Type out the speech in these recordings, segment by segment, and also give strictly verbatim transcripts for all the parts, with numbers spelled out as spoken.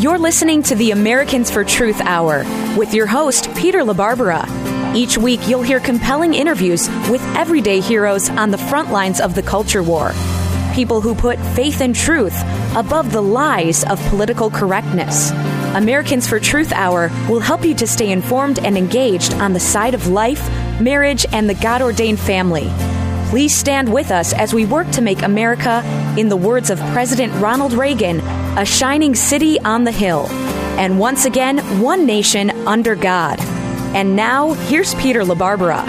You're listening to the Americans for Truth Hour with your host, Peter LaBarbera. Each week, you'll hear compelling interviews with everyday heroes on the front lines of the culture war. People who put faith and truth above the lies of political correctness. Americans for Truth Hour will help you to stay informed and engaged on the side of life, marriage, and the God-ordained family. Please stand with us as we work to make America, in the words of President Ronald Reagan, a shining city on the hill. And once again, one nation under God. And now, here's Peter LaBarbera.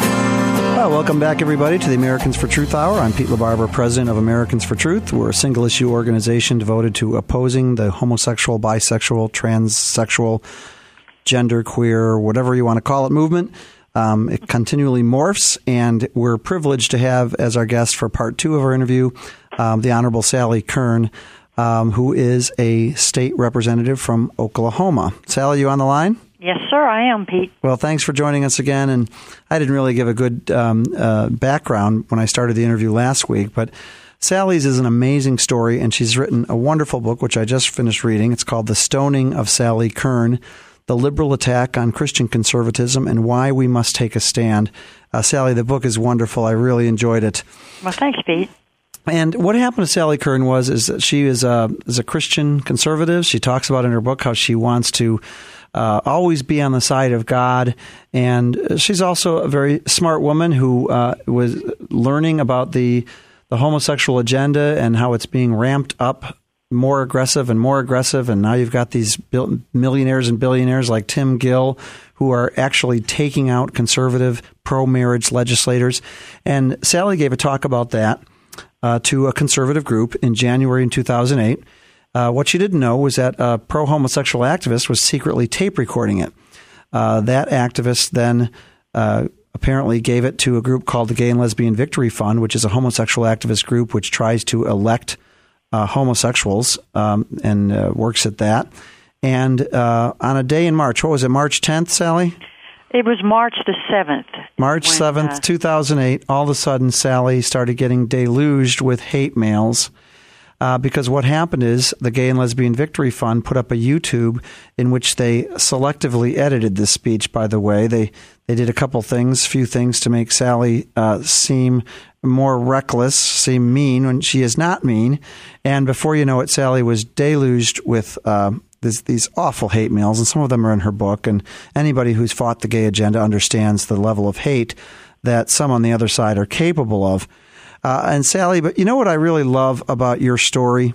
Well, welcome back, everybody, to the Americans for Truth Hour. I'm Pete LaBarbera, president of Americans for Truth. We're a single-issue organization devoted to opposing the homosexual, bisexual, transsexual, genderqueer, whatever you want to call it, movement. Um, it continually morphs, and we're privileged to have as our guest for part two of our interview um, the Honorable Sally Kern, um, who is a state representative from Oklahoma. Sally, you on the line? Yes, sir, I am, Pete. Well, thanks for joining us again. And I didn't really give a good um, uh, background when I started the interview last week, but Sally's is an amazing story, and she's written a wonderful book, which I just finished reading. It's called The Stoning of Sally Kern, The Liberal Attack on Christian Conservatism and Why We Must Take a Stand. Uh, Sally, the book is wonderful. I really enjoyed it. Well, thanks, Pete. And what happened to Sally Kern was is that she is a, is a Christian conservative. She talks about in her book how she wants to uh, always be on the side of God. And she's also a very smart woman who uh, was learning about the, the homosexual agenda and how it's being ramped up more aggressive and more aggressive. And now you've got these bil- millionaires and billionaires like Tim Gill who are actually taking out conservative pro-marriage legislators. And Sally gave a talk about that uh, to a conservative group in January in two thousand eight. Uh, what she didn't know was that a pro-homosexual activist was secretly tape recording it. Uh, that activist then uh, apparently gave it to a group called the Gay and Lesbian Victory Fund, which is a homosexual activist group which tries to elect Uh, homosexuals um, and uh, works at that. And uh, on a day in March, what was it, March tenth, Sally? It was March the seventh. March when, seventh, uh, two thousand eight, all of a sudden Sally started getting deluged with hate mails uh, because what happened is the Gay and Lesbian Victory Fund put up a YouTube in which they selectively edited this speech, by the way. They, they did a couple things, few things to make Sally uh, seem more reckless, seem mean when she is not mean. And before you know it, Sally was deluged with uh, this, these awful hate mails, and some of them are in her book. And anybody who's fought the gay agenda understands the level of hate that some on the other side are capable of. Uh, and Sally, but you know what I really love about your story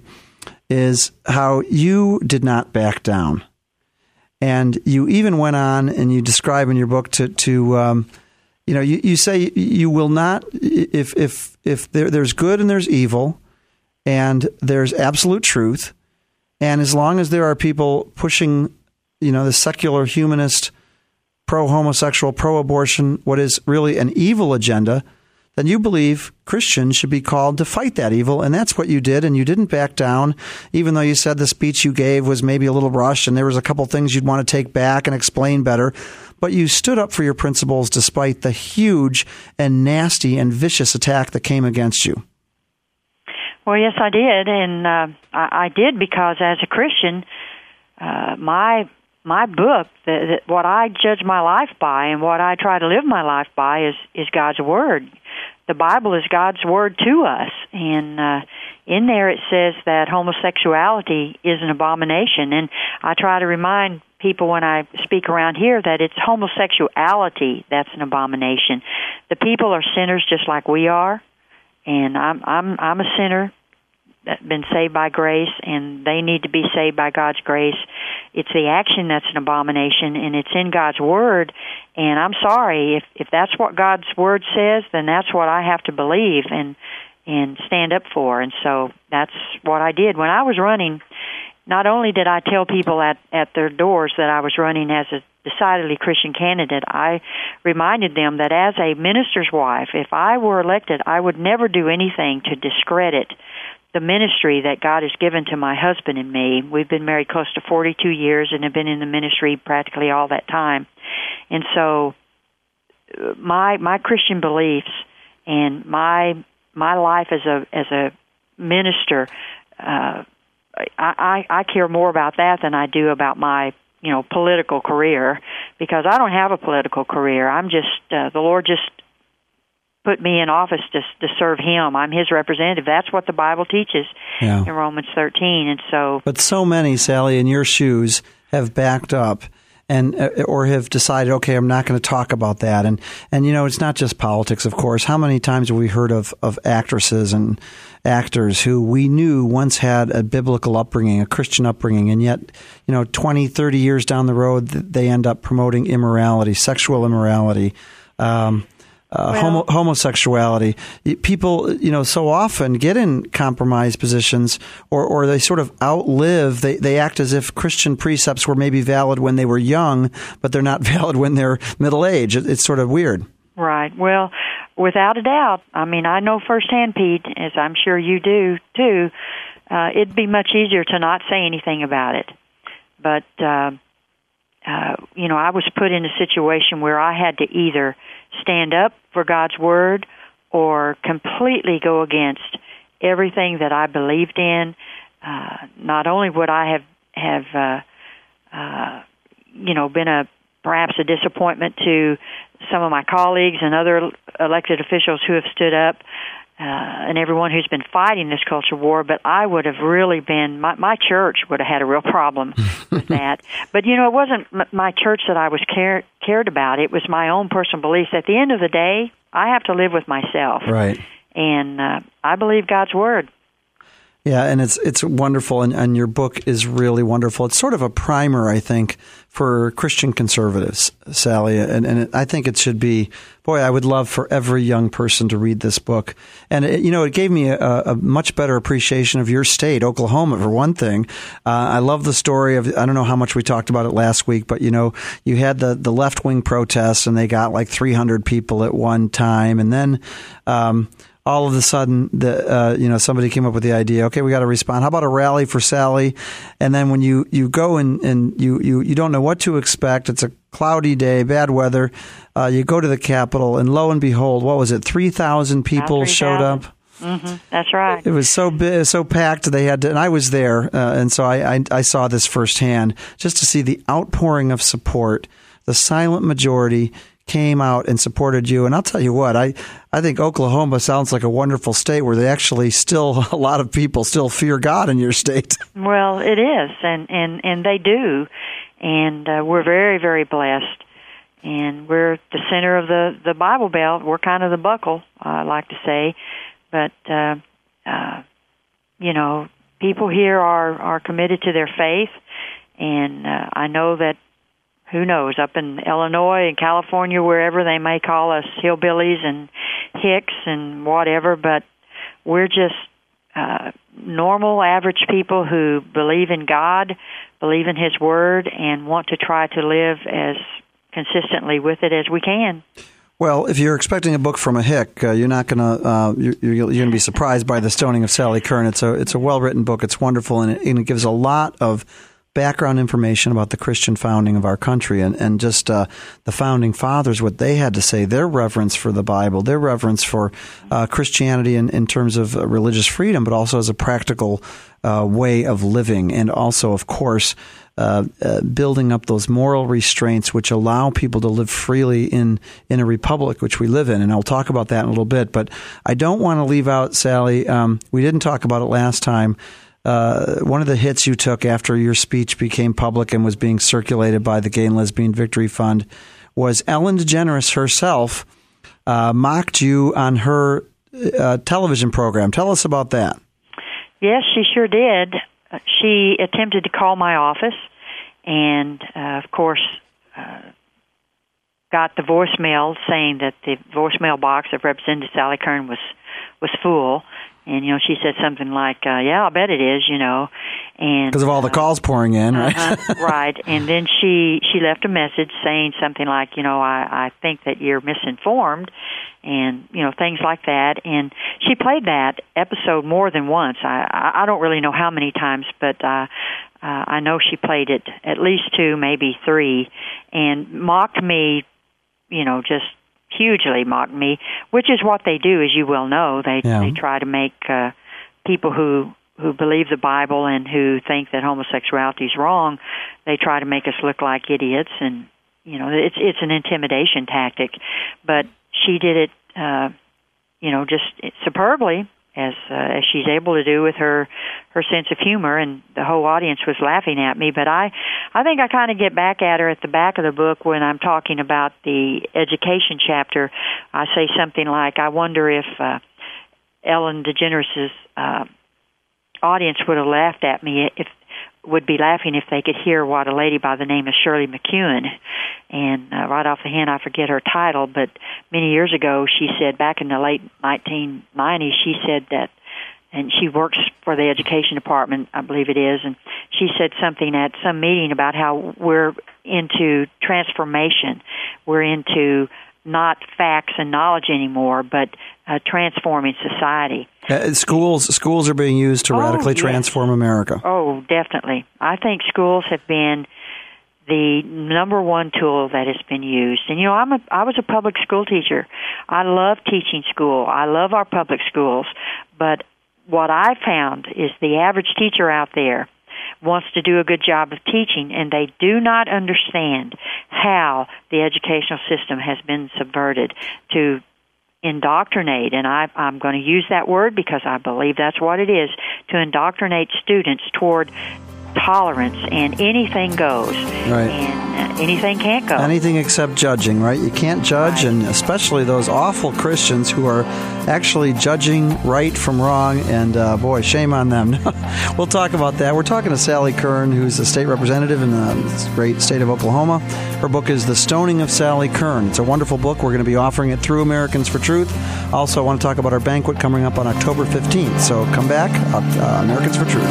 is how you did not back down. And you even went on and you describe in your book to, to um, you know, you, you say you will not, if if if there, there's good and there's evil and there's absolute truth, and as long as there are people pushing, you know, the secular humanist, pro-homosexual, pro-abortion, what is really an evil agenda, then you believe Christians should be called to fight that evil. And that's what you did. And you didn't back down, even though you said the speech you gave was maybe a little rushed and there was a couple things you'd want to take back and explain better. But you stood up for your principles despite the huge and nasty and vicious attack that came against you. Well, yes, I did. And uh, I, I did because as a Christian, uh, my my book, the, the, what I judge my life by and what I try to live my life by is, is God's Word. The Bible is God's Word to us. And uh, in there it says that homosexuality is an abomination. And I try to remind people when I speak around here that it's homosexuality that's an abomination. The people are sinners just like we are. And I'm I'm I'm a sinner that's been saved by grace, and they need to be saved by God's grace. It's the action that's an abomination, and it's in God's Word. And I'm sorry, if if that's what God's Word says, then that's what I have to believe and and stand up for. And so that's what I did. When I was running, not only did I tell people at, at their doors that I was running as a decidedly Christian candidate, I reminded them that as a minister's wife, if I were elected, I would never do anything to discredit the ministry that God has given to my husband and me. We've been married close to forty-two years and have been in the ministry practically all that time. And so my my Christian beliefs and my my life as a as a minister uh, I, I, I care more about that than I do about my, you know, political career, because I don't have a political career. I'm just, uh, the Lord just put me in office to, to serve Him. I'm His representative. That's what the Bible teaches yeah. in Romans thirteen. And so, but so many, Sally, in your shoes have backed up and or have decided, okay, I'm not going to talk about that. And, and you know, it's not just politics, of course. How many times have we heard of, of actresses and actors who we knew once had a biblical upbringing, a Christian upbringing, and yet, you know, twenty, thirty years down the road, they end up promoting immorality, sexual immorality, um, Uh, well, homo- homosexuality. People, you know, so often get in compromised positions, or, or they sort of outlive, they, they act as if Christian precepts were maybe valid when they were young, but they're not valid when they're middle age. It, it's sort of weird. Right. Well, without a doubt, I mean, I know firsthand, Pete, as I'm sure you do too, uh, it'd be much easier to not say anything about it. But, uh, uh, you know, I was put in a situation where I had to either stand up for God's Word or completely go against everything that I believed in. Uh, not only would I have, have uh, uh, you know, been a perhaps a disappointment to some of my colleagues and other elected officials who have stood up, uh, and everyone who's been fighting this culture war, but I would have really been, my, my church would have had a real problem with that. But, you know, it wasn't m- my church that I was care- cared about. It was my own personal beliefs. At the end of the day, I have to live with myself. Right. And uh, I believe God's Word. Yeah, and it's it's wonderful, and, and your book is really wonderful. It's sort of a primer, I think, for Christian conservatives, Sally, and, and it, I think it should be, boy, I would love for every young person to read this book. And, it, you know, it gave me a, a much better appreciation of your state, Oklahoma, for one thing. Uh, I love the story of, I don't know how much we talked about it last week, but, you know, you had the, the left-wing protests, and they got like three hundred people at one time, and then um all of a sudden, the uh, you know, somebody came up with the idea, okay, we got to respond. How about a rally for Sally? And then when you, you go and, and you, you, you don't know what to expect, it's a cloudy day, bad weather, uh, you go to the Capitol, and lo and behold, what was it, three thousand people showed up? Mm-hmm. That's right. It was so big, so packed. They had to, and I was there, uh, and so I, I, I saw this firsthand, just to see the outpouring of support, the silent majority came out and supported you. And I'll tell you what, I, I think Oklahoma sounds like a wonderful state where they actually still, a lot of people still fear God in your state. Well, it is, and, and, and they do. And uh, we're very, very blessed. And we're the center of the, the Bible Belt. We're kind of the buckle, I like to say. But, uh, uh, you know, people here are, are committed to their faith. And uh, I know that, who knows, up in Illinois and California, wherever, they may call us hillbillies and hicks and whatever, but we're just uh, normal, average people who believe in God, believe in His Word, and want to try to live as consistently with it as we can. Well, if you're expecting a book from a hick, uh, you're not going to uh, you're, you're going to be surprised by The Stoning of Sally Kern. It's a it's a well written book. It's wonderful, and it, and it gives a lot of background information about the Christian founding of our country, and, and just uh, the founding fathers, what they had to say, their reverence for the Bible, their reverence for uh, Christianity in, in terms of uh, religious freedom, but also as a practical uh, way of living, and also, of course, uh, uh, building up those moral restraints which allow people to live freely in, in a republic which we live in. And I'll talk about that in a little bit, but I don't want to leave out, Sally, um, we didn't talk about it last time, Uh, one of the hits you took after your speech became public and was being circulated by the Gay and Lesbian Victory Fund was Ellen DeGeneres herself uh, mocked you on her uh, television program. Tell us about that. Yes, she sure did. She attempted to call my office and, uh, of course, uh, got the voicemail saying that the voicemail box of Representative Sally Kern was, was full. And, you know, she said something like, uh, yeah, I'll bet it is, you know. and Because of all the uh, calls pouring in, right? uh-huh, right. And then she, she left a message saying something like, you know, I, I think that you're misinformed, and, you know, things like that. And she played that episode more than once. I, I don't really know how many times, but uh, uh, I know she played it at least two, maybe three, and mocked me, you know, just hugely mocked me, which is what they do, as you well know. They yeah. they try to make uh, people who who believe the Bible and who think that homosexuality is wrong, they try to make us look like idiots, and you know, it's it's an intimidation tactic. But she did it, uh, you know, just superbly, as uh, as she's able to do with her her sense of humor, and the whole audience was laughing at me. But I, I think I kind of get back at her at the back of the book when I'm talking about the education chapter. I say something like, I wonder if uh, Ellen DeGeneres' uh, audience would have laughed at me if would be laughing if they could hear what a lady by the name of Shirley MacEwen, and uh, right off the hand, I forget her title, but many years ago, she said, back in the late nineteen nineties, she said that, and she works for the education department, I believe it is, and she said something at some meeting about how we're into transformation. We're into not facts and knowledge anymore, but uh, transforming society. Uh, schools schools are being used to oh, radically yes. transform America. Oh, definitely. I think schools have been the number one tool that has been used. And, you know, I'm a, I was a public school teacher. I love teaching school. I love our public schools. But what I found is the average teacher out there wants to do a good job of teaching, and they do not understand how the educational system has been subverted to indoctrinate, and I, I'm going to use that word because I believe that's what it is, to indoctrinate students toward tolerance and anything goes. Right. And uh, anything can't go. Anything except judging, right? You can't judge, right. And especially those awful Christians who are actually judging right from wrong, and uh, boy, shame on them. We'll talk about that. We're talking to Sally Kern, who's a state representative in the great state of Oklahoma. Her book is The Stoning of Sally Kern. It's a wonderful book. We're going to be offering it through Americans for Truth. Also, I want to talk about our banquet coming up on October fifteenth. So come back, uh, Americans for Truth.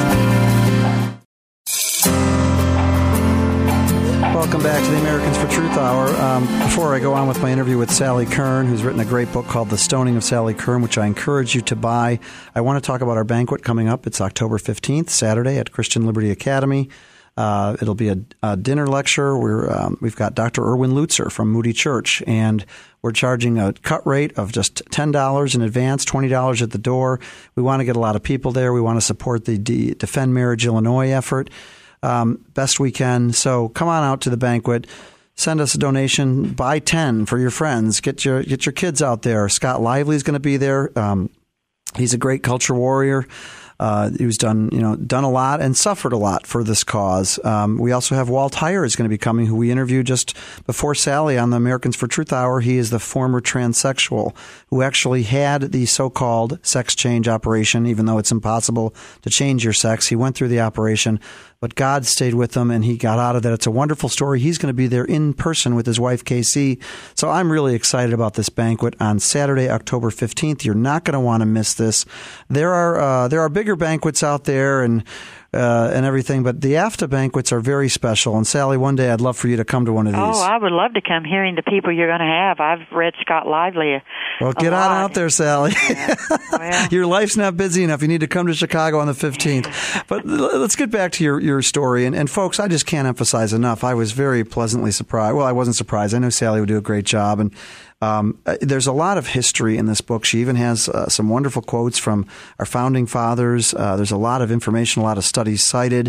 Welcome back to the Americans for Truth Hour. Um, before I go on with my interview with Sally Kern, who's written a great book called The Stoning of Sally Kern, which I encourage you to buy, I want to talk about our banquet coming up. It's October fifteenth, Saturday at Christian Liberty Academy. Uh, it'll be a, a dinner lecture. We're, um, we've got Doctor Erwin Lutzer from Moody Church, and we're charging a cut rate of just ten dollars in advance, twenty dollars at the door. We want to get a lot of people there. We want to support the D- Defend Marriage Illinois effort. Um, best we can. So come on out to the banquet. Send us a donation. Buy ten for your friends. Get your get your kids out there. Scott Lively is going to be there. Um, he's a great culture warrior. Uh, who's done you know done a lot and suffered a lot for this cause. Um, we also have Walt Heyer is going to be coming, who we interviewed just before Sally on the Americans for Truth Hour. He is the former transsexual who actually had the so-called sex change operation, even though it's impossible to change your sex. He went through the operation, but God stayed with him and he got out of that. It's a wonderful story. He's going to be there in person with his wife, K C. So I'm really excited about this banquet on Saturday, October fifteenth. You're not going to want to miss this. There are uh, there are bigger banquets out there and uh, and everything, but the AFTA banquets are very special. And Sally, one day I'd love for you to come to one of these. Oh, I would love to come. Hearing the people you're going to have, I've read Scott Lively. A, well, get a on lot. out there, Sally. Yeah. Well. Your life's not busy enough. You need to come to Chicago on the fifteenth. But let's get back to your, your story. And, and folks, I just can't emphasize enough. I was very pleasantly surprised. Well, I wasn't surprised. I know Sally would do a great job. And Um, there's a lot of history in this book. She even has uh, some wonderful quotes from our founding fathers. Uh, there's a lot of information, a lot of studies cited.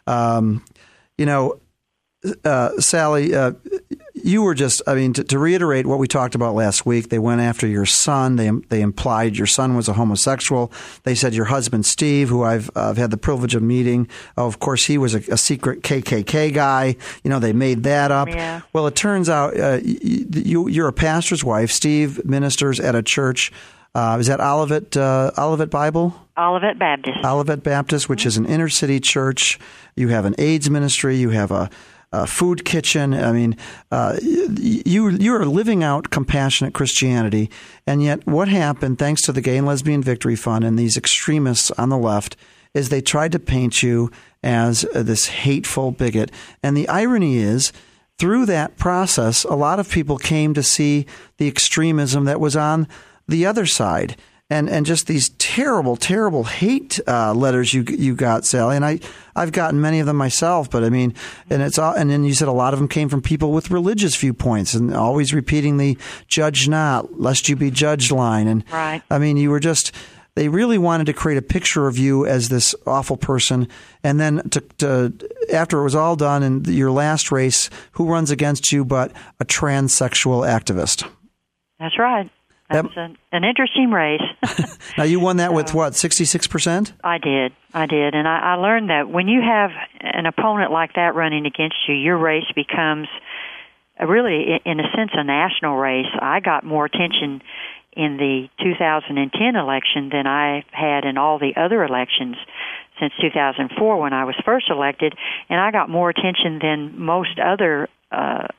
Um, you know, uh, Sally, uh, you were just, I mean, to, to reiterate what we talked about last week, they went after your son. They they implied your son was a homosexual. They said your husband, Steve, who I've, uh, I've had the privilege of meeting, oh, of course, he was a, a secret K K K guy. You know, they made that up. Yeah. Well, it turns out uh, you, you're a pastor's wife. Steve ministers at a church. Uh, is that Olivet, uh, Olivet Bible? Olivet Baptist. Olivet Baptist, which is an inner city church. You have an AIDS ministry. You have a Uh, food kitchen. I mean, uh, you you are living out compassionate Christianity, and yet what happened, thanks to the Gay and Lesbian Victory Fund and these extremists on the left, is they tried to paint you as uh, this hateful bigot. And the irony is, through that process, a lot of people came to see the extremism that was on the other side. And and just these terrible, terrible hate uh, letters you you got, Sally, and I I've gotten many of them myself. But I mean, and it's all, and then you said a lot of them came from people with religious viewpoints, and always repeating the "judge not, lest you be judged" line. And right. I mean, you were just they really wanted to create a picture of you as this awful person. And then to, to, after it was all done in your last race, who runs against you but a transsexual activist? That's right. That was an, an interesting race. Now, you won that so, with, what, sixty-six percent? I did. I did. And I, I learned that when you have an opponent like that running against you, your race becomes a really, in a sense, a national race. I got more attention in the two thousand ten election than I had in all the other elections since two thousand four when I was first elected, and I got more attention than most other uh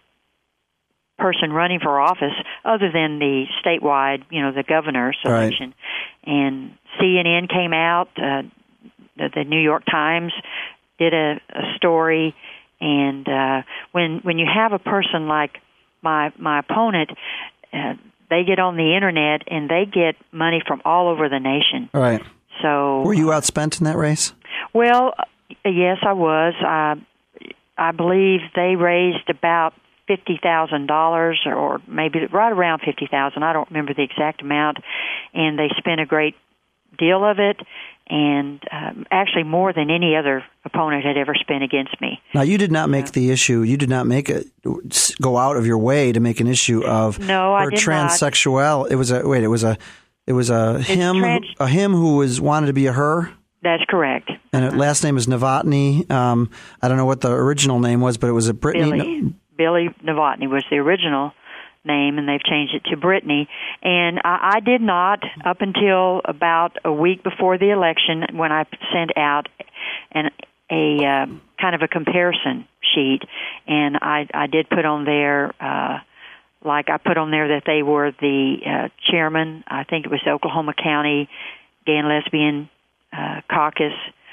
person running for office other than the statewide, you know, the governor's election. Right. And C N N came out, uh, the, the New York Times did a, a story, and uh, when when you have a person like my my opponent, uh, they get on the internet and they get money from all over the nation. Right. So were you outspent in that race? Well, yes, I was. Uh, I believe they raised about fifty thousand dollars, or maybe right around fifty thousand dollars. I don't remember the exact amount. And they spent a great deal of it, and um, actually more than any other opponent had ever spent against me. Now, you did not make the issue, you did not make it, go out of your way to make an issue of no, her I did transsexual. Not. It was a, wait, it was a, it was a him, trans- a him who was wanted to be a her? That's correct. And her last name is Novotny. Um, I don't know what the original name was, but it was a Brittany. Billy. No, Billy Novotny was the original name, and they've changed it to Brittany. And I, I did not, up until about a week before the election, when I sent out an, a uh, kind of a comparison sheet, and I, I did put on there, uh, like I put on there that they were the uh, chairman, I think it was Oklahoma County Gay and Lesbian uh, Caucus.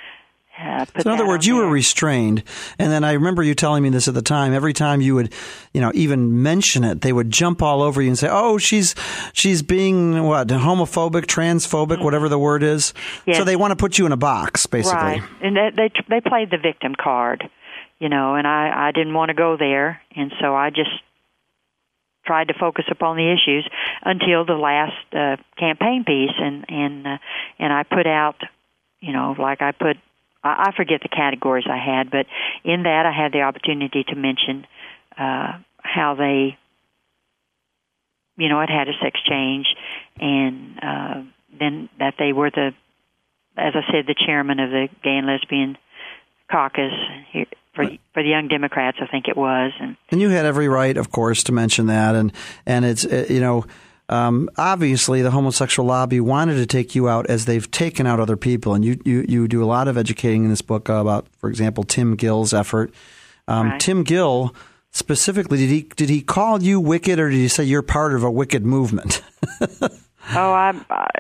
Uh, so in other words, you were restrained, and then I remember you telling me this at the time. Every time you would, you know, even mention it, they would jump all over you and say, "Oh, she's she's being what homophobic, transphobic, mm-hmm. whatever the word is." Yes. So they want to put you in a box, basically. Right, and they they, they played the victim card, you know, and I, I didn't want to go there, and so I just tried to focus upon the issues until the last uh, campaign piece, and and uh, and I put out, you know, like I put. I forget the categories I had, but in that I had the opportunity to mention uh, how they, you know, had had a sex change, and uh, then that they were the, as I said, the chairman of the Gay and Lesbian Caucus here for for the Young Democrats, I think it was. And, and you had every right, of course, to mention that, and and it's uh, you know. Um, obviously, the homosexual lobby wanted to take you out as they've taken out other people. And you, you, you do a lot of educating in this book about, for example, Tim Gill's effort. Um, right. Tim Gill, specifically, did he did he call you wicked, or did he say you're part of a wicked movement? oh, I,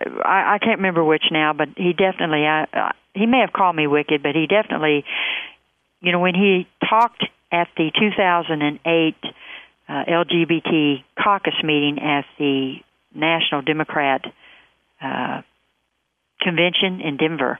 I I can't remember which now, but he definitely, I, uh, he may have called me wicked, but he definitely, you know, when he talked at the two thousand eight Uh, L G B T caucus meeting at the National Democrat uh, Convention in Denver.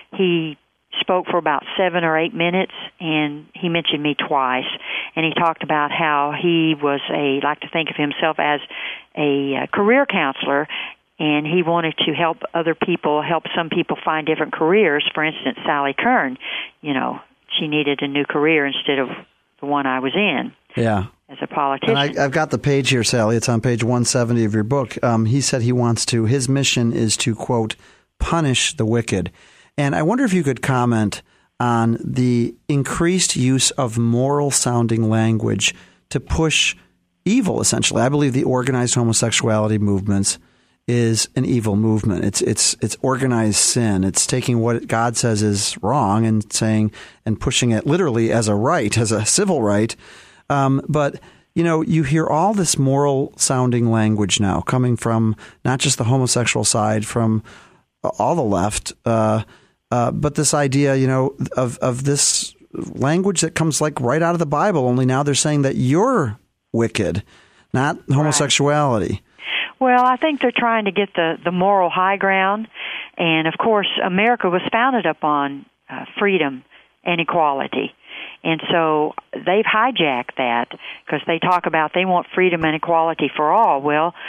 He spoke for about seven or eight minutes, and he mentioned me twice. And he talked about how he was a, like to think of himself as a uh, career counselor, and he wanted to help other people, help some people find different careers. For instance, Sally Kern, you know, she needed a new career instead of the one I was in. Yeah. As a politician. And I, I've got the page here, Sally. It's on page one seventy of your book. Um, he said he wants to, his mission is to, quote, punish the wicked. And I wonder if you could comment on the increased use of moral-sounding language to push evil, essentially. I believe the organized homosexuality movements is an evil movement. It's it's it's organized sin. It's taking what God says is wrong and saying and pushing it literally as a right, as a civil right. Um, but, you know, you hear all this moral-sounding language now coming from not just the homosexual side, from all the left, uh, uh, but this idea, you know, of, of this language that comes like right out of the Bible, only now they're saying that you're wicked, not homosexuality. Right. Well, I think they're trying to get the, the moral high ground. And, of course, America was founded upon uh, freedom and equality. And so they've hijacked that because they talk about they want freedom and equality for all. Well,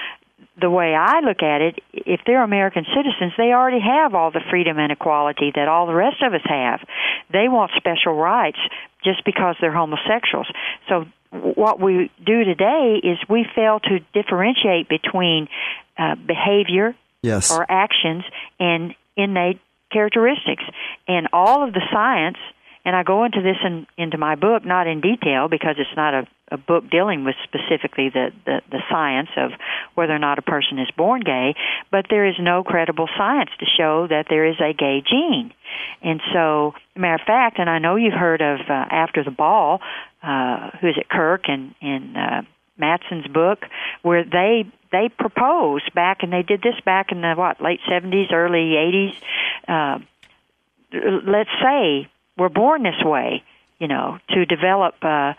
the way I look at it, if they're American citizens, they already have all the freedom and equality that all the rest of us have. They want special rights just because they're homosexuals. So what we do today is we fail to differentiate between uh, behavior yes. or actions and innate characteristics. And all of the science, and I go into this in, into my book, not in detail because it's not a, a book dealing with specifically the, the, the science of whether or not a person is born gay, but there is no credible science to show that there is a gay gene. And so, as a matter of fact, and I know you've heard of uh, After the Ball, uh, who is it, Kirk and, and uh, Mattson's book, where they they proposed back, and they did this back in the, what, late seventies, early eighties, uh, let's say we're born this way, you know, to develop, uh,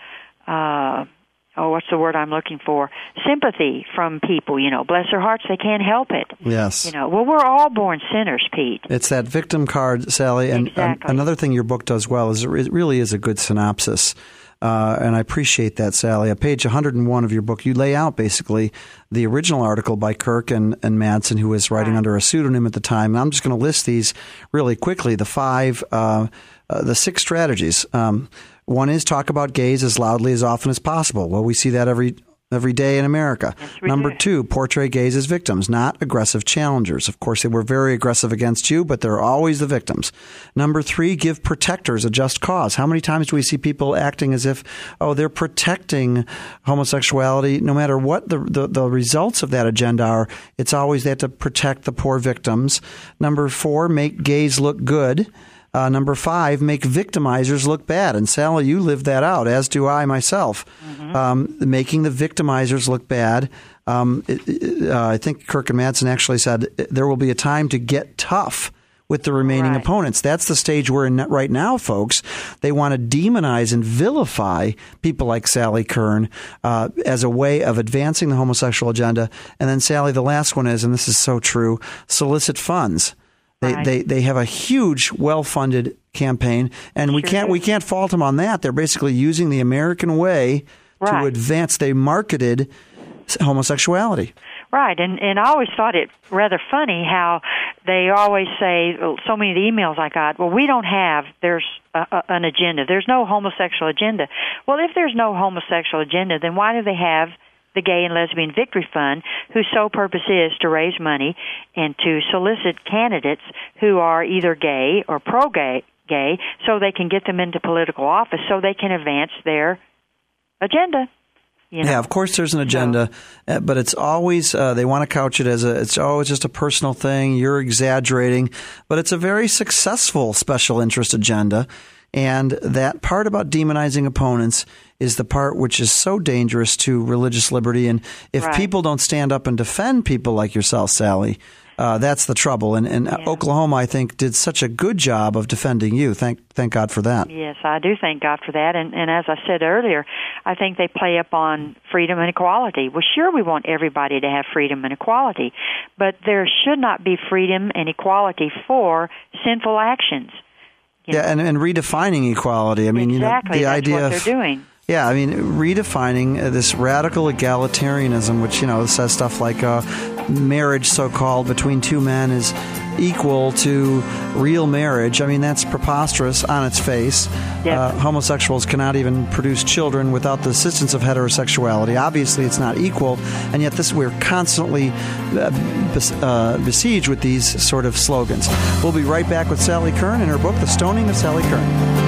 uh, oh, what's the word I'm looking for? Sympathy from people, you know, bless their hearts, they can't help it. Yes. You know, well, we're all born sinners, Pete. It's that victim card, Sally. And exactly. um, another thing your book does well is it really is a good synopsis. Uh, and I appreciate that, Sally. At page one hundred one of your book, you lay out basically the original article by Kirk and, and Madsen, who was writing right. under a pseudonym at the time. And I'm just going to list these really quickly, the five, uh, uh, the six strategies. Um, one is talk about gays as loudly as often as possible. Well, we see that every every day in America. Yes, Number do. two, portray gays as victims, not aggressive challengers. Of course, they were very aggressive against you, but they're always the victims. Number three, give protectors a just cause. How many times do we see people acting as if, oh, they're protecting homosexuality? No matter what the, the, the results of that agenda are, it's always they have to protect the poor victims. Number four, make gays look good. Uh, number five, make victimizers look bad. And Sally, you live that out, as do I myself. Mm-hmm. Um, making the victimizers look bad. Um, it, it, uh, I think Kirk and Madsen actually said there will be a time to get tough with the remaining right. opponents. That's the stage we're in right now, folks. They want to demonize and vilify people like Sally Kern uh, as a way of advancing the homosexual agenda. And then, Sally, the last one is, and this is so true, solicit funds. They, right. they they have a huge, well-funded campaign, and sure we can't do. we can't fault them on that. They're basically using the American way right. to advance. They marketed homosexuality. Right, and and I always thought it rather funny how they always say, so many of the emails I got, well, we don't have, there's a, a, an agenda. There's no homosexual agenda. Well, if there's no homosexual agenda, then why do they have the Gay and Lesbian Victory Fund, whose sole purpose is to raise money and to solicit candidates who are either gay or pro-gay, gay, so they can get them into political office so they can advance their agenda. You know? Yeah, of course there's an agenda, so, but it's always, uh, they want to couch it as a, it's always just a personal thing, you're exaggerating, but it's a very successful special interest agenda. And that part about demonizing opponents is the part which is so dangerous to religious liberty. And if right. people don't stand up and defend people like yourself, Sally, uh, that's the trouble. And, and yeah. Oklahoma, I think, did such a good job of defending you. Thank thank God for that. Yes, I do thank God for that. And, and as I said earlier, I think they play up on freedom and equality. Well, sure, we want everybody to have freedom and equality, but there should not be freedom and equality for sinful actions. You yeah, know? and, and redefining equality. I mean, exactly. you know, the That's idea what of they're doing. Yeah, I mean, redefining this radical egalitarianism, which, you know, says stuff like uh, marriage, so-called, between two men is equal to real marriage. I mean, that's preposterous on its face. Yep. Uh, homosexuals cannot even produce children without the assistance of heterosexuality. Obviously, it's not equal, and yet this we're constantly uh, bes- uh, besieged with these sort of slogans. We'll be right back with Sally Kern in her book, The Stoning of Sally Kern.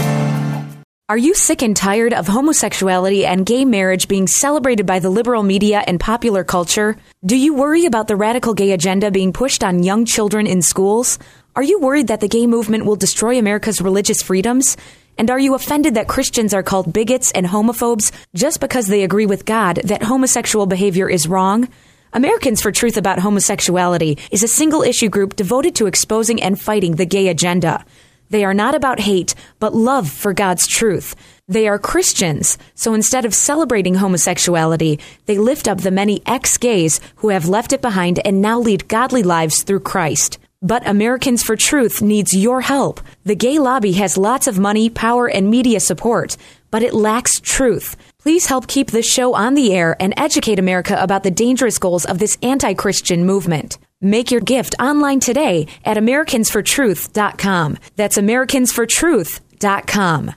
Are you sick and tired of homosexuality and gay marriage being celebrated by the liberal media and popular culture? Do you worry about the radical gay agenda being pushed on young children in schools? Are you worried that the gay movement will destroy America's religious freedoms? And are you offended that Christians are called bigots and homophobes just because they agree with God that homosexual behavior is wrong? Americans for Truth About Homosexuality is a single-issue group devoted to exposing and fighting the gay agenda. They are not about hate, but love for God's truth. They are Christians, so instead of celebrating homosexuality, they lift up the many ex-gays who have left it behind and now lead godly lives through Christ. But Americans for Truth needs your help. The gay lobby has lots of money, power, and media support, but it lacks truth. Please help keep this show on the air and educate America about the dangerous goals of this anti-Christian movement. Make your gift online today at Americans for Truth dot com. That's Americans for Truth dot com.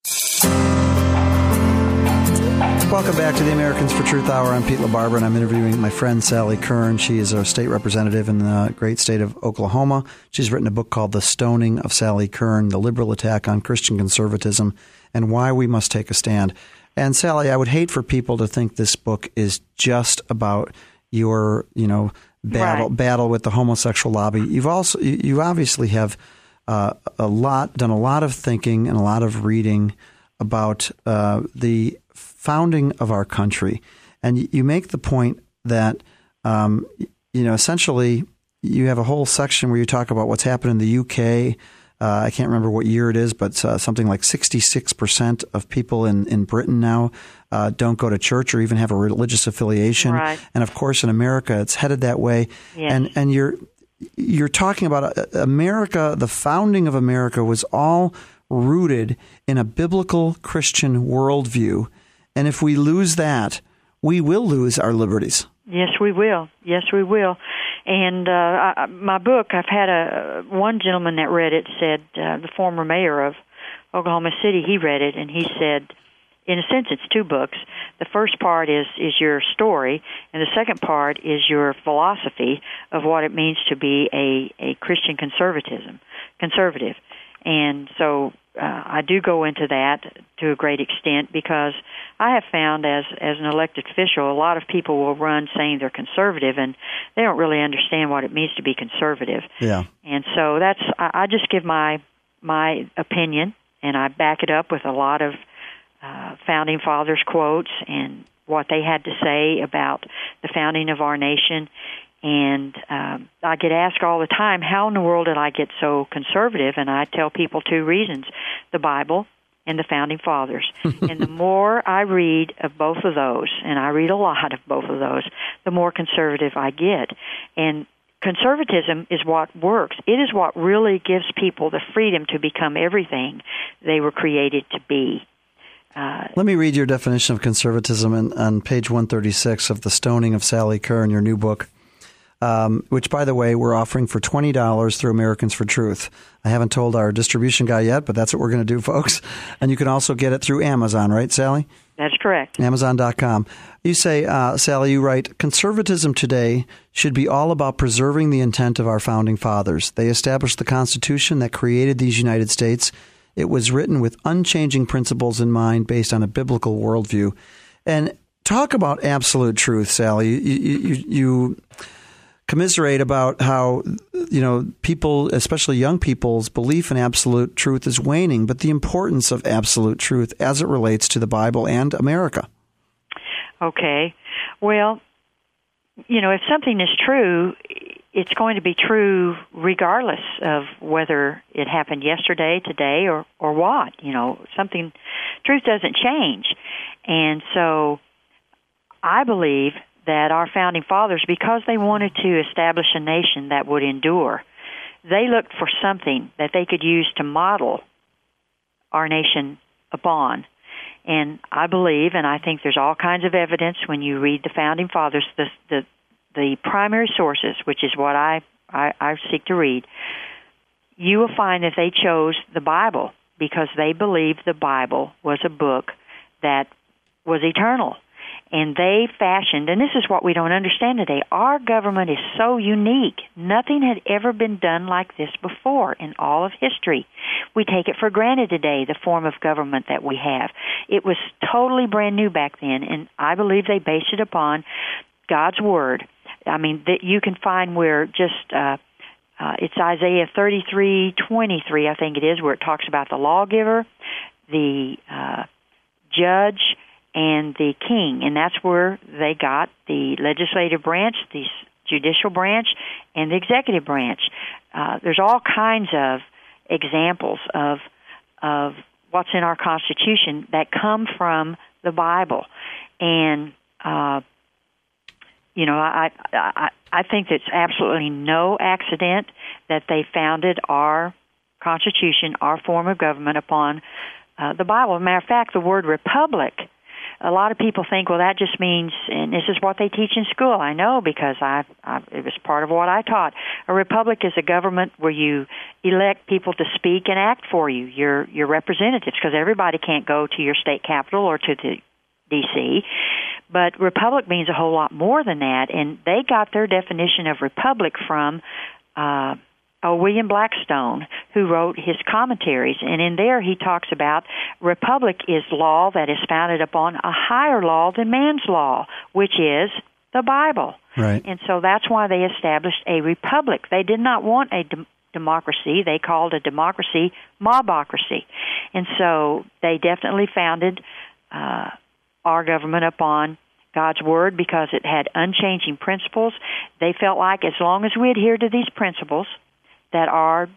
Welcome back to the Americans for Truth Hour. I'm Pete LaBarbera, and I'm interviewing my friend Sally Kern. She is a state representative in the great state of Oklahoma. She's written a book called The Stoning of Sally Kern, The Liberal Attack on Christian Conservatism and Why We Must Take a Stand. And Sally, I would hate for people to think this book is just about your, you know, battle right. battle with the homosexual lobby. You've also, you obviously have uh, a lot, done a lot of thinking and a lot of reading about uh, the founding of our country. And you make the point that, um, you know, essentially you have a whole section where you talk about what's happened in the U K. Uh, I can't remember what year it is, but uh, something like sixty-six percent of people in, in Britain now uh, don't go to church or even have a religious affiliation. Right. And of course, in America, it's headed that way. Yes. And and you're you're talking about uh, America. The founding of America was all rooted in a biblical Christian worldview. And if we lose that, we will lose our liberties. Yes, we will. Yes, we will. And uh, I, my book, I've had a one gentleman that read it said, uh, the former mayor of Oklahoma City, he read it, and he said, in a sense, it's two books. The first part is, is your story, and the second part is your philosophy of what it means to be a, a Christian conservatism, conservative. And so uh, I do go into that to a great extent because I have found as, as an elected official, a lot of people will run saying they're conservative, and they don't really understand what it means to be conservative. Yeah. And so that's I, I just give my my opinion, and I back it up with a lot of uh, Founding Fathers quotes and what they had to say about the founding of our nation. And um, I get asked all the time, how in the world did I get so conservative? And I tell people two reasons, the Bible and the Founding Fathers. And the more I read of both of those, and I read a lot of both of those, the more conservative I get. And conservatism is what works. It is what really gives people the freedom to become everything they were created to be. Uh, Let me read your definition of conservatism in, on page one thirty-six of The Stoning of Sally Kern, your new book. Um, which, by the way, we're offering for twenty dollars through Americans for Truth. I haven't told our distribution guy yet, but that's what we're going to do, folks. And you can also get it through Amazon, right, Sally? That's correct. Amazon dot com. You say, uh, Sally, you write, conservatism today should be all about preserving the intent of our founding fathers. They established the Constitution that created these United States. It was written with unchanging principles in mind based on a biblical worldview. And talk about absolute truth, Sally. You, you, you, you commiserate about how, you know, people, especially young people's belief in absolute truth is waning, but the importance of absolute truth as it relates to the Bible and America. Okay. Well, you know, if something is true, it's going to be true regardless of whether it happened yesterday, today, or, or what. You know, something, truth doesn't change. And so I believe that our founding fathers, because they wanted to establish a nation that would endure, they looked for something that they could use to model our nation upon. And I believe, and I think there's all kinds of evidence when you read the founding fathers, the the, the primary sources, which is what I, I, I seek to read, you will find that they chose the Bible because they believed the Bible was a book that was eternal. And they fashioned, and this is what we don't understand today, our government is so unique. Nothing had ever been done like this before in all of history. We take it for granted today, the form of government that we have. It was totally brand new back then, and I believe they based it upon God's Word. I mean, that you can find where just, uh, uh, it's Isaiah thirty-three twenty-three, I think it is, where it talks about the lawgiver, the uh, judge, and the king, and that's where they got the legislative branch, the judicial branch, and the executive branch. Uh, there's all kinds of examples of of what's in our Constitution that come from the Bible, and uh, you know, I, I I think it's absolutely no accident that they founded our Constitution, our form of government, upon uh, the Bible. As a matter of fact, the word republic a lot of people think, well, that just means, and this is what they teach in school. I know because I, I it was part of what I taught. A republic is a government where you elect people to speak and act for you, your your representatives, because everybody can't go to your state capital or to the D C But republic means a whole lot more than that, and they got their definition of republic from uh, oh, William Blackstone, who wrote his commentaries, and in there he talks about republic is law that is founded upon a higher law than man's law, which is the Bible. Right. And so that's why they established a republic. They did not want a de- democracy. They called a democracy mobocracy. And so they definitely founded uh, our government upon God's Word because it had unchanging principles. They felt like as long as we adhered to these principles, that our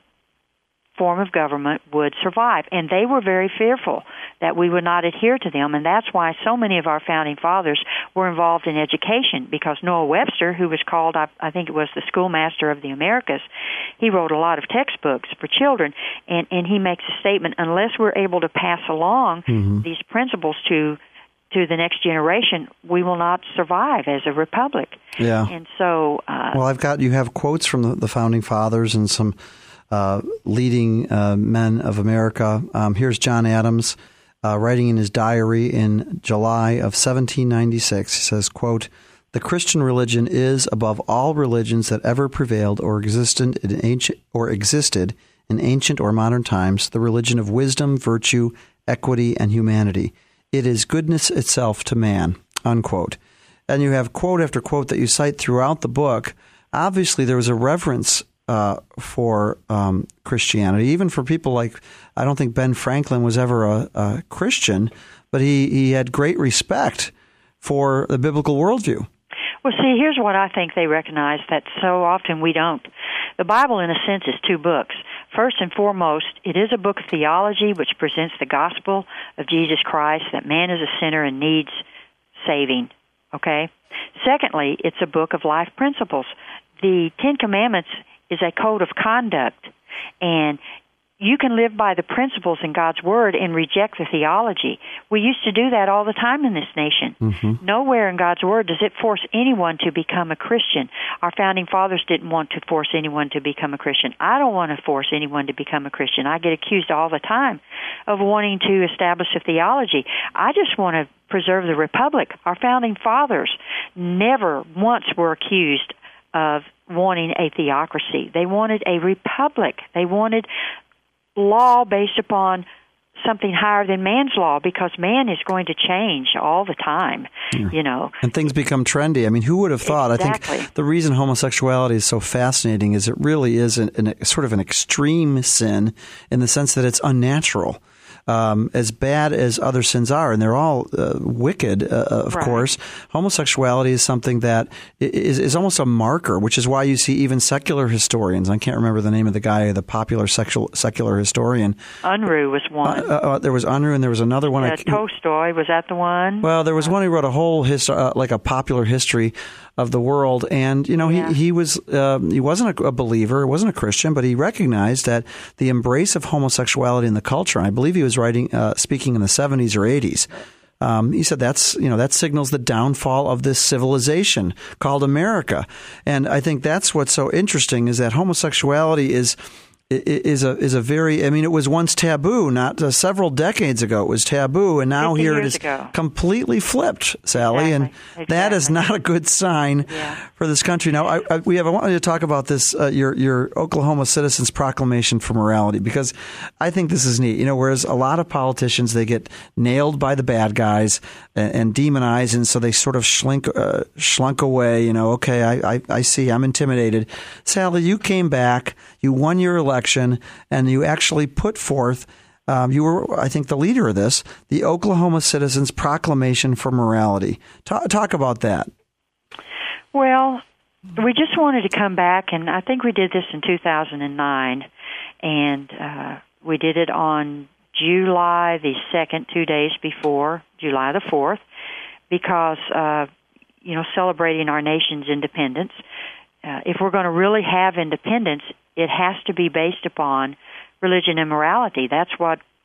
form of government would survive. And they were very fearful that we would not adhere to them, and that's why so many of our founding fathers were involved in education, because Noah Webster, who was called, I, I think it was the schoolmaster of the Americas, he wrote a lot of textbooks for children, and, and he makes a statement, unless we're able to pass along mm-hmm. these principles to to the next generation, we will not survive as a republic. Yeah. And so... Uh, well, I've got, you have quotes from the, the Founding Fathers and some uh, leading uh, men of America. Um, here's John Adams uh, writing in his diary in July of seventeen ninety-six. He says, quote, "The Christian religion is, above all religions that ever prevailed or existed in ancient or existed in ancient or modern times, the religion of wisdom, virtue, equity, and humanity. It is goodness itself to man," unquote. And you have quote after quote that you cite throughout the book. Obviously, there was a reverence uh, for um, Christianity, even for people like, I don't think Ben Franklin was ever a, a Christian, but he, he had great respect for the biblical worldview. Well, see, here's what I think they recognize that so often we don't. The Bible, in a sense, is two books. First and foremost, it is a book of theology which presents the gospel of Jesus Christ, that man is a sinner and needs saving, okay? Secondly, it's a book of life principles. The Ten Commandments is a code of conduct, and you can live by the principles in God's Word and reject the theology. We used to do that all the time in this nation. Mm-hmm. Nowhere in God's Word does it force anyone to become a Christian. Our Founding Fathers didn't want to force anyone to become a Christian. I don't want to force anyone to become a Christian. I get accused all the time of wanting to establish a theology. I just want to preserve the Republic. Our Founding Fathers never once were accused of wanting a theocracy. They wanted a republic. They wanted law based upon something higher than man's law, because man is going to change all the time, yeah. you know. And things become trendy. I mean, who would have thought? Exactly. I think the reason homosexuality is so fascinating is it really is an, an, sort of an extreme sin in the sense that it's unnatural. Um, as bad as other sins are, and they're all uh, wicked, uh, of right. course, homosexuality is something that is, is almost a marker, which is why you see even secular historians. I can't remember the name of the guy, the popular sexual, secular historian. Unruh was one. Uh, uh, there was Unruh, and there was another one. Uh, I, Tolstoy, was that the one? Well, there was one who wrote a whole history, uh, like a popular history of the world, and you know yeah. he he was uh, he wasn't a, a believer, wasn't a Christian, but he recognized that the embrace of homosexuality in the culture. And I believe he was writing, uh, speaking in the seventies or eighties. Um, he said that's you know that signals the downfall of this civilization called America, and I think that's what's so interesting is that homosexuality is. Is a is a very I mean it was once taboo not uh, several decades ago it was taboo, and now here it is ago. completely flipped, Sally, exactly. and exactly. that is not a good sign yeah. for this country. Now I, I, we have I wanted to talk about this uh, your your Oklahoma Citizens Proclamation for Morality, because I think this is neat. You know, whereas a lot of politicians, they get nailed by the bad guys and, and demonized, and so they sort of slink uh, slunk away. You know, okay, I, I I see, I'm intimidated. Sally, you came back, you won your election. And you actually put forth, um, you were, I think, the leader of this, the Oklahoma Citizens Proclamation for Morality. Talk, talk about that. Well, we just wanted to come back, and I think we did this in two thousand nine, and uh, we did it on July the second, two days before, July the fourth, because, uh, you know, celebrating our nation's independence. Uh, if we're going to really have independence, it has to be based upon religion and morality. That's what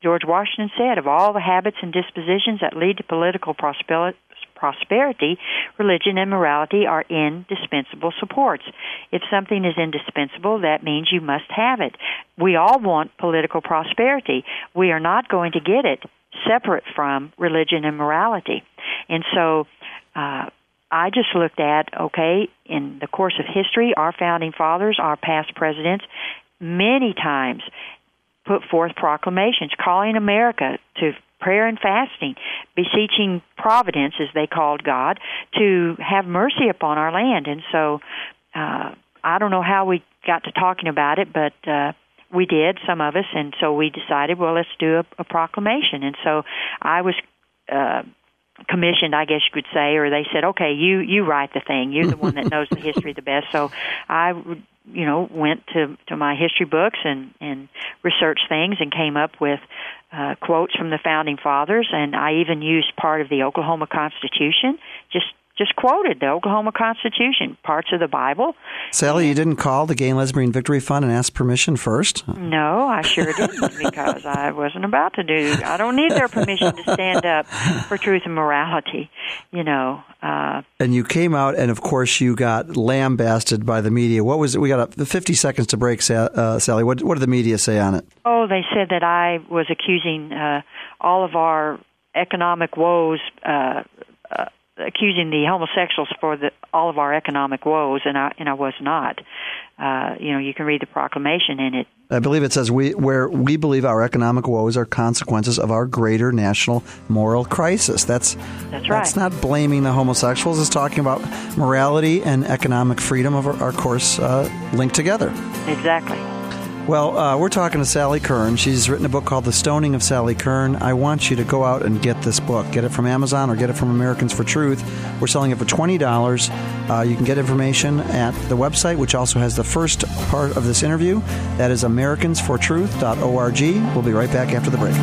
George Washington said, of all the habits and dispositions that lead to political prosperity, prosperity, religion and morality are indispensable supports. If something is indispensable, that means you must have it. We all want political prosperity. We are not going to get it separate from religion and morality. And so uh, I just looked at, okay, in the course of history, our founding fathers, our past presidents, many times put forth proclamations calling America to prayer and fasting, beseeching Providence, as they called God, to have mercy upon our land. And so uh, I don't know how we got to talking about it, but uh, we did, some of us, and so we decided, well, let's do a, a proclamation. And so I was uh, commissioned, I guess you could say, or they said, okay, you, you write the thing. You're the one that knows the history the best. So I you know, went to, to my history books and, and researched things and came up with uh, quotes from the Founding Fathers, and I even used part of the Oklahoma Constitution, just just quoted the Oklahoma Constitution, parts of the Bible. Sally, you didn't call the Gay and Lesbian Victory Fund and ask permission first? No, I sure didn't, because I wasn't about to do. I don't need their permission to stand up for truth and morality, you know. Uh, and you came out, and of course you got lambasted by the media. What was it? We got a, fifty seconds to break, uh, Sally. What, what did the media say on it? Oh, they said that I was accusing uh, all of our economic woes, uh, uh, accusing the homosexuals for the, all of our economic woes, and I and I was not. Uh, you know, you can read the proclamation in it. I believe it says we where we believe our economic woes are consequences of our greater national moral crisis. That's that's right. That's not blaming the homosexuals. It's talking about morality and economic freedom of our, our course uh, linked together. Exactly. Well, uh, we're talking to Sally Kern. She's written a book called The Stoning of Sally Kern. I want you to go out and get this book. Get it from Amazon or get it from Americans for Truth. We're selling it for twenty dollars. Uh, you can get information at the website, which also has the first part of this interview. That is americans for truth dot org. We'll be right back after the break.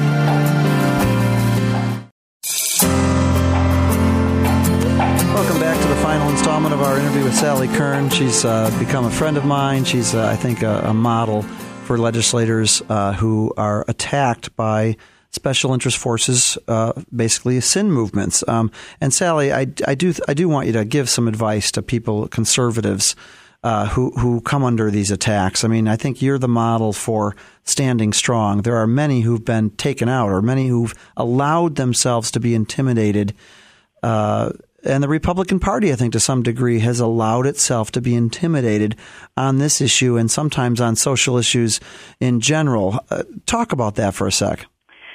Welcome back to the final installment of our interview with Sally Kern. She's uh, become a friend of mine. She's, uh, I think, a, a model for legislators uh, who are attacked by special interest forces, uh, basically sin movements. Um, and Sally, I, I do I do want you to give some advice to people, conservatives, uh, who who come under these attacks. I mean, I think you're the model for standing strong. There are many who've been taken out, or many who've allowed themselves to be intimidated. Uh, And the Republican Party, I think, to some degree, has allowed itself to be intimidated on this issue and sometimes on social issues in general. Uh, talk about that for a sec.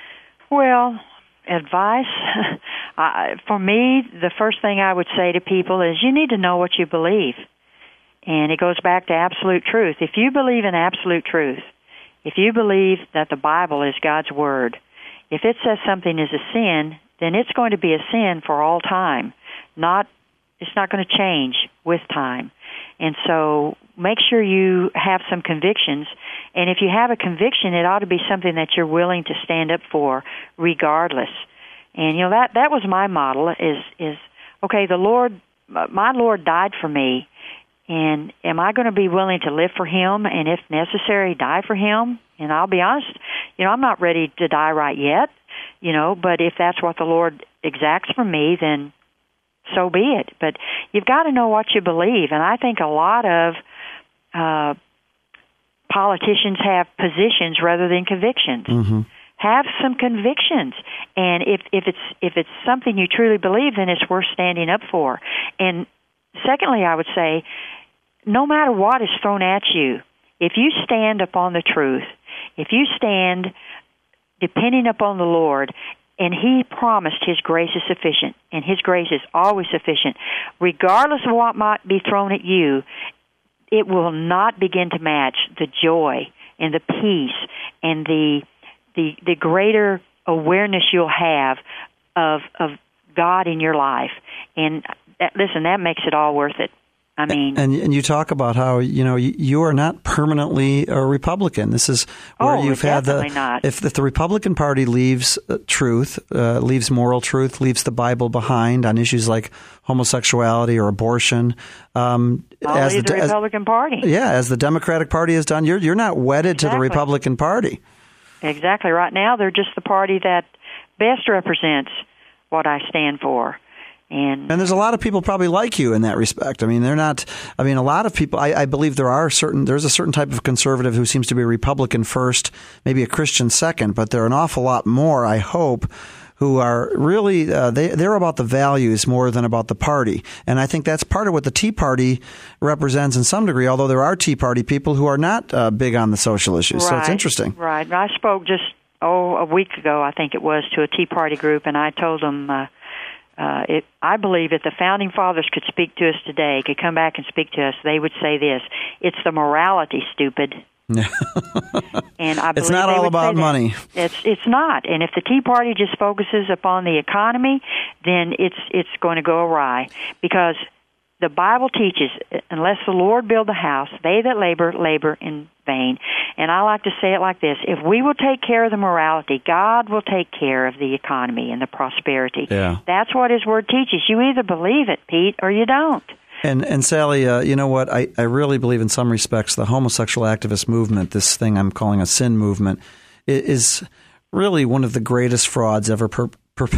Well, advice, uh, for me, the first thing I would say to people is you need to know what you believe. And it goes back to absolute truth. If you believe in absolute truth, if you believe that the Bible is God's Word, if it says something is a sin, then it's going to be a sin for all time. Not, it's not going to change with time. And so make sure you have some convictions. And if you have a conviction, it ought to be something that you're willing to stand up for regardless. And, you know, that, that was my model is, is, okay, the Lord, my Lord died for me. And am I going to be willing to live for Him and, if necessary, die for Him? And I'll be honest, you know, I'm not ready to die right yet, you know, but if that's what the Lord exacts from me, then so be it. But you've got to know what you believe. And I think a lot of uh, politicians have positions rather than convictions. Mm-hmm. Have some convictions. And if, if it's if it's something you truly believe, then it's worth standing up for. And secondly, I would say, no matter what is thrown at you, if you stand upon the truth, if you stand depending upon the Lord, and He promised His grace is sufficient, and His grace is always sufficient. Regardless of what might be thrown at you, it will not begin to match the joy and the peace and the the, the greater awareness you'll have of of God in your life. And that, listen, that makes it all worth it. I mean, and and you talk about how, you know, you, you are not permanently a Republican. This is where oh, you've had the not. if, if the Republican Party leaves uh, truth, uh, leaves moral truth, leaves the Bible behind on issues like homosexuality or abortion. Um, I'll as leave the, the Republican as, Party. Yeah, as the Democratic Party has done, you're you're not wedded exactly. to the Republican Party. exactly. Right now, they're just the party that best represents what I stand for. And, and there's a lot of people probably like you in that respect. I mean, they're not, I mean, a lot of people, I, I believe there are certain, there's a certain type of conservative who seems to be a Republican first, maybe a Christian second, but there are an awful lot more, I hope, who are really, uh, they, they're about the values more than about the party. And I think that's part of what the Tea Party represents in some degree, although there are Tea Party people who are not uh, big on the social issues. Right, so it's interesting. Right. I spoke just, oh, a week ago, I think it was, to a Tea Party group, and I told them, uh, Uh, it, I believe if the Founding Fathers could speak to us today, could come back and speak to us, they would say this: it's the morality, stupid. And I believe it's not they all would about say that. money. It's it's not. And if the Tea Party just focuses upon the economy, then it's it's going to go awry, because the Bible teaches, unless the Lord build the house, they that labor, labor in vain. And I like to say it like this: if we will take care of the morality, God will take care of the economy and the prosperity. Yeah. That's what His Word teaches. You either believe it, Pete, or you don't. And and Sally, uh, you know what? I, I really believe in some respects the homosexual activist movement, this thing I'm calling a sin movement, is really one of the greatest frauds ever per, per,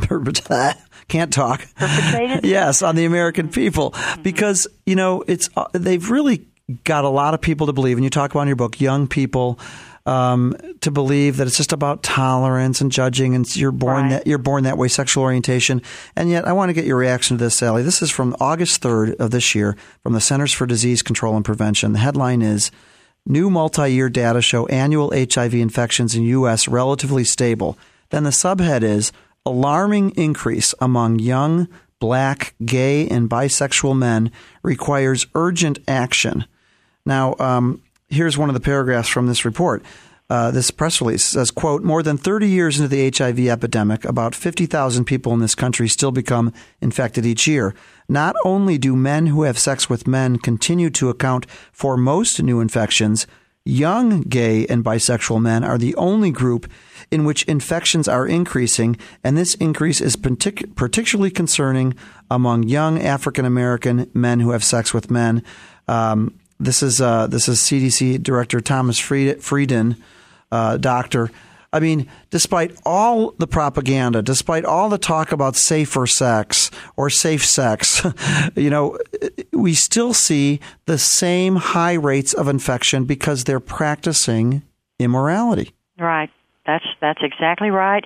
per, can't talk. Perpetrated? Yes, on the American people. Mm-hmm. Because, you know, it's uh, they've really got a lot of people to believe, and you talk about in your book, young people, um, to believe that it's just about tolerance and judging, and you're born right. that you're born that way, sexual orientation. And yet, I want to get your reaction to this, Sally. This is from August third of this year from the Centers for Disease Control and Prevention. The headline is: New multi-year data show annual H I V infections in U S relatively stable. Then the subhead is: alarming increase among young Black, gay, and bisexual men requires urgent action. Now, um, here's one of the paragraphs from this report. Uh, this press release says, quote, more than thirty years into the H I V epidemic, about fifty thousand people in this country still become infected each year. Not only do men who have sex with men continue to account for most new infections, young gay and bisexual men are the only group in which infections are increasing, and this increase is partic- particularly concerning among young African American men who have sex with men. Um, this is uh, this is C D C Director Thomas Fried- Frieden, uh, doctor. I mean, despite all the propaganda, despite all the talk about safer sex or safe sex, you know, we still see the same high rates of infection because they're practicing immorality. Right. That's that's exactly right.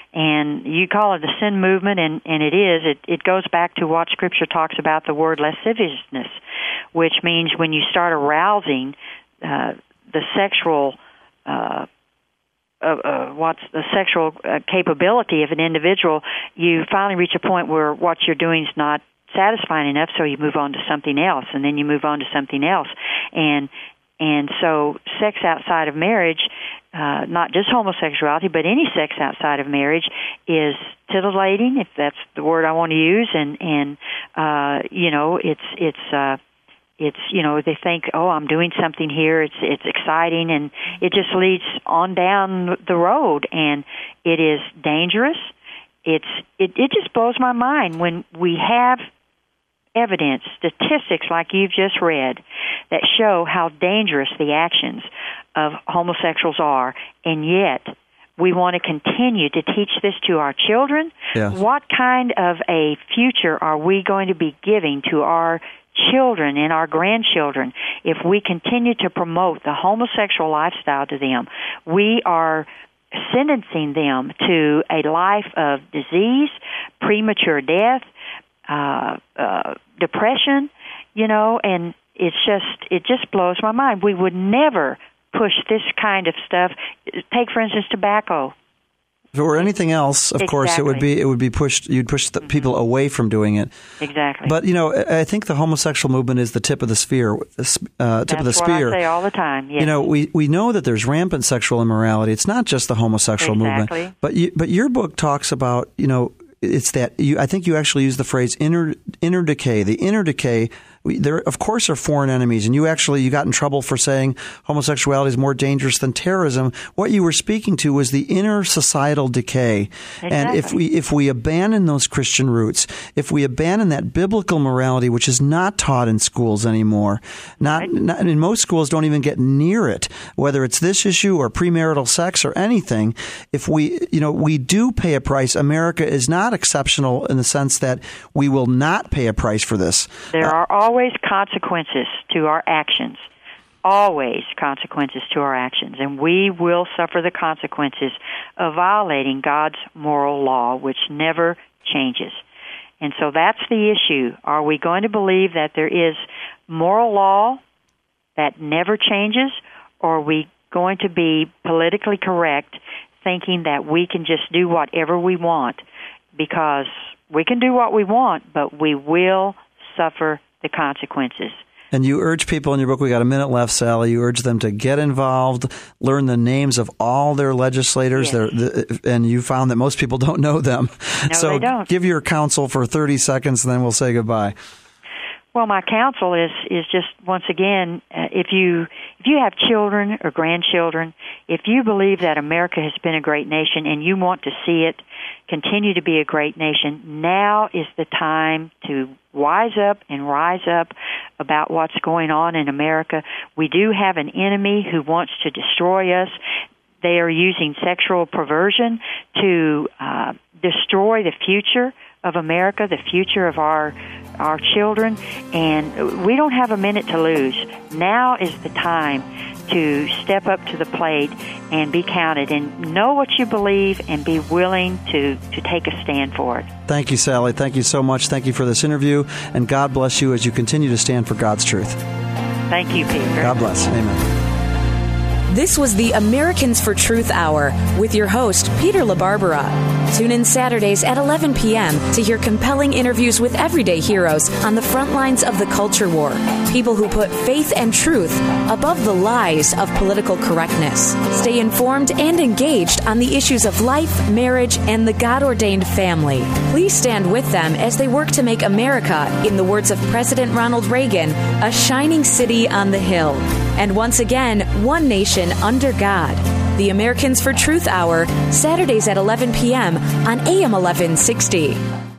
And you call it a sin movement, and, and it is. It, it goes back to what Scripture talks about, the word lasciviousness, which means when you start arousing uh, the sexual uh Uh, uh, what's the sexual uh, capability of an individual, you finally reach a point where what you're doing is not satisfying enough, so you move on to something else, and then you move on to something else. And and so sex outside of marriage, uh, not just homosexuality, but any sex outside of marriage, is titillating, if that's the word I want to use, and, and uh, you know, it's it's uh, It's, you know, they think, oh, I'm doing something here. It's it's exciting, and it just leads on down the road, and it is dangerous. It's it, it just blows my mind when we have evidence, statistics like you've just read, that show how dangerous the actions of homosexuals are, and yet we want to continue to teach this to our children. Yes. What kind of a future are we going to be giving to our children and our grandchildren if we continue to promote the homosexual lifestyle to them? We are sentencing them to a life of disease, premature death, uh, uh, depression, you know, and it's just, it just blows my mind. We would never push this kind of stuff. Take, for instance, tobacco. If it were anything else, of exactly. course, it would be it would be pushed. You'd push the mm-hmm. people away from doing it. Exactly. But you know, I think the homosexual movement is the tip of the spear. Uh, tip That's of the what spear. I say all the time. Yes. You know, we, we know that there's rampant sexual immorality. It's not just the homosexual exactly. movement. But you, but your book talks about, you know, it's that you. I think you actually use the phrase inner inner decay. The inner decay We, there, of course, are foreign enemies. And you actually you got in trouble for saying homosexuality is more dangerous than terrorism. What you were speaking to was the inner societal decay. Exactly. And if we if we abandon those Christian roots, if we abandon that biblical morality, which is not taught in schools anymore, not, right. not in most schools don't even get near it, whether it's this issue or premarital sex or anything. If we, you know, we do pay a price. America is not exceptional in the sense that we will not pay a price for this. There Uh, are always consequences to our actions. Always consequences to our actions. And we will suffer the consequences of violating God's moral law, which never changes. And so that's the issue. Are we going to believe that there is moral law that never changes, or are we going to be politically correct, thinking that we can just do whatever we want? Because we can do what we want, but we will suffer the consequences. And you urge people in your book, we got a minute left, Sally, you urge them to get involved, learn the names of all their legislators, Yes. their, the, and you found that most people don't know them. No, so they don't. give your counsel for thirty seconds, and then we'll say goodbye. Well, my counsel is is just, once again, uh, if you if you have children or grandchildren, if you believe that America has been a great nation and you want to see it continue to be a great nation, now is the time to wise up and rise up about what's going on in America. We do have an enemy who wants to destroy us. They are using sexual perversion to uh, destroy the future of America, the future of our our children, and we don't have a minute to lose. Now is the time to step up to the plate and be counted and know what you believe and be willing to, to take a stand for it. Thank you, Sally. Thank you so much. Thank you for this interview, and God bless you as you continue to stand for God's truth. Thank you, Peter. God bless. Amen. This was the Americans for Truth Hour with your host, Peter LaBarbera. Tune in Saturdays at eleven p.m. to hear compelling interviews with everyday heroes on the front lines of the culture war. People who put faith and truth above the lies of political correctness. Stay informed and engaged on the issues of life, marriage, and the God-ordained family. Please stand with them as they work to make America, in the words of President Ronald Reagan, a shining city on the hill. And once again, one nation under God. The Americans for Truth Hour, Saturdays at eleven p.m. on A M eleven sixty.